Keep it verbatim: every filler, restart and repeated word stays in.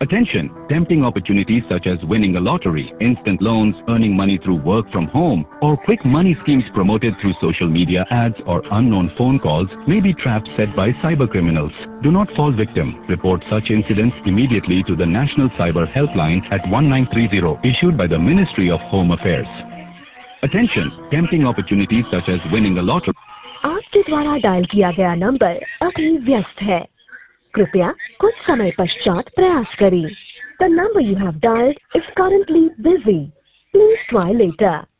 Attention! Tempting opportunities such as winning a lottery, instant loans, earning money through work from home, or quick money schemes promoted through social media ads or unknown phone calls may be traps set by cyber criminals. Do not fall victim. Report such incidents immediately to the National Cyber Helpline at one nine three zero, issued by the Ministry of Home Affairs. Attention! Tempting opportunities such as winning a lottery. आपके द्वारा dial किया गया number अभी व्यस्त है, कृपया कुछ समय पश्चात प्रयास करें. The number you have dialed is currently busy. Please try later.